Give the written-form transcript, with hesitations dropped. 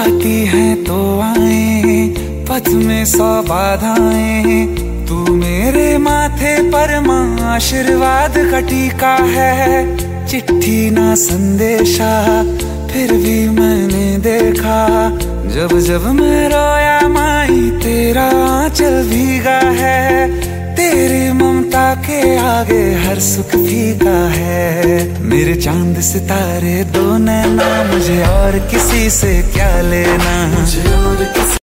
आती हैं तो आए पथ में 100 बाधाएं, तू मेरे माथे पर माँ आशीर्वाद का टीका है। चिट्ठी ना संदेशा फिर भी मैंने देखा, जब जब मैं रोया माई तेरा आंचल भीगा है। तेरी ममता के आगे हर सुख फीका है। मेरे चांद सितारे दो नैना, मुझे और किसी से क्या लेना। मुझे और किसी